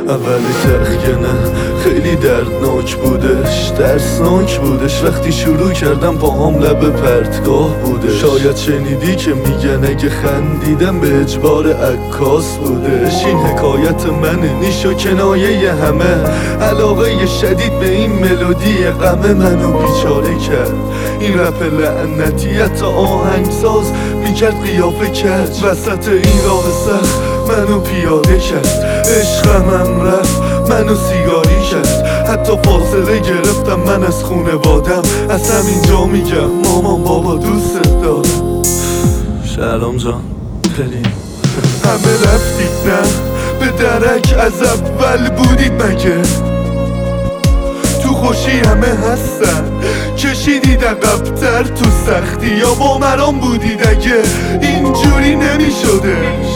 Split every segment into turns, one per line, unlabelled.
اول تخکنه خیلی دردناک بودش، ترسناک بودش. وقتی شروع کردم پاهام لب پرتگاه بودش. شاید شنیدی که میگن اگه خندیدم به اجبار عکاس بودش. این حکایت منه، نیش و کنایه همه. علاقه شدید به این ملودی غم منو بیچاره کرد. این رپ لعنتی حتی آهنگساز میکرد قیافه کج. وسط این راه سخت منو پیاده کرد. عشقمم رفت منو سیگاری کرد. حتی فاصله گرفتم من از خونوادم. از همینجا میگم مامان بابا دوست دارم. سلام جان بریم. همه رفتید نه به درک، از اول بودید مگه؟ تو خوشی همه هستن، کشیدید عقب‌تر تو سختی یا با مرام بودید اگه اینجوری نمیشده.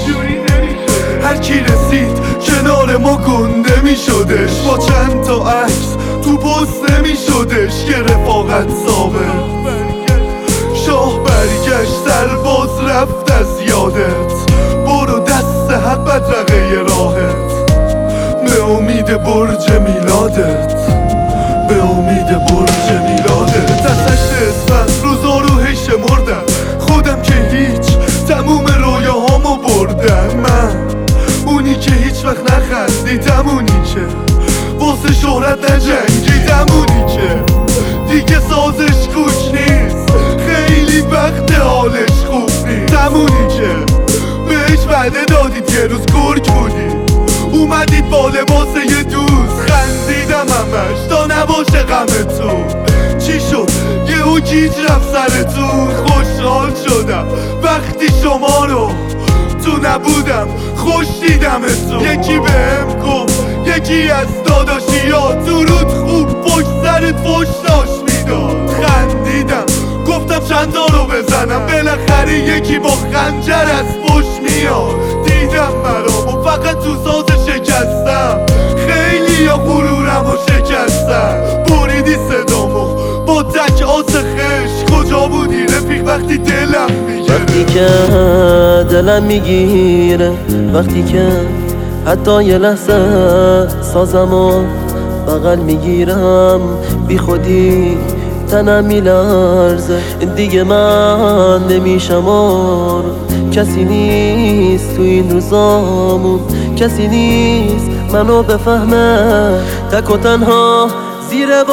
هر کی رسید کنار ما گنده میشدش. با چند تا عکس تو پست نمیشدش که رفاقت ثابت. شاه برگشت سرباز رفت از یادت. برو دست حق بدرقه راهت. به امید برج میلادت، به امید برج میلادت. از 8 اسفند روزا رو هی شمردم. خودم که هیچ تموم رویاهامو بردم. من اونی که هیچ وقت نخندیدم، اونی که واسه شهرت نجنگیدم، اونی که دیگه سازش گوش نیست، خیلی وقت حالش خوب نیست. همونی که بهش وعده دادید یه روز گرگ بودید، اومدید با لباس یه دوست. خندیدم همش تا نباشه غمتون. چی شد یهو گیج رفت سرتون؟ خوشحال شدم وقتی شما رو تو نبودم، خوش دیدمتون. یکی بهم گفت یکی از داداشیا درود خوب پشت سرت فوش داشت میداد. خندیدم گفتم چند تا رو بزنم، بالاخره یکی با خنجر از پشت میاد. دیدم مرام و فقط تو ساز شکستم. خیلی یا غرورم و شکستم. بریدی صدامو با تک آس خش. کجا بودی رفیق وقتی دلم میگیره؟
وقتی که دلم میگیره، وقتی که حتی یه لحظه سازمو بغل میگیرم، بی خودی تنم میلرزه. دیگه من نمیشم آروم. کسی نیست تو این روزامون، کسی نیست منو بفهمه. تک و تنها زیر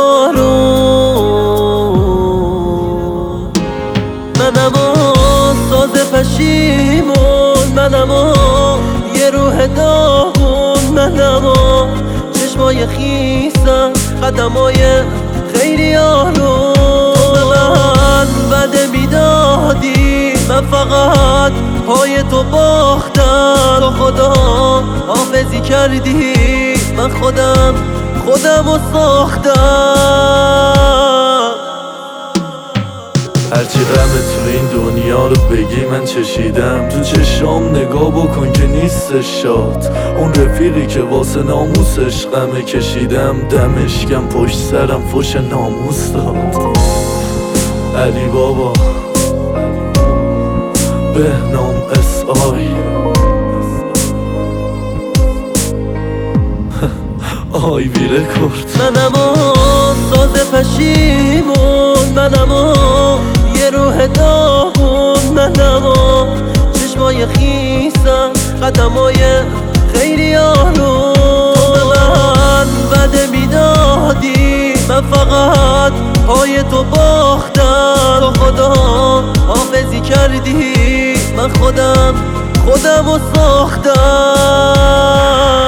بارون، منم ساز پشیمون، منم یه روح داغون، منم چشمای خیسم، قدمای خیلی آروم. تو به من وعده میدادی، من فقط پای تو باختم. تو خدا حافظی کردی، من خودم رو ساختم.
هرچی غم تو این دنیا رو بگی من چشیدم. تو چشام نگاه بکن که نیستش شاد. اون رفیقی که واسه ناموسش غمه کشیدم، دمشکم پشت سرم فوش ناموس داد. علی بابا بهنام SI آیوی رکورد.
منم ساز پشیمون، منم یه روح داغون، منم چشمای خیسم، قدمای خیلی آروم. تو به من وعده میدادی، من فقط پای تو باختم. تو خدا حافظی کردی، من خودم رو ساختم.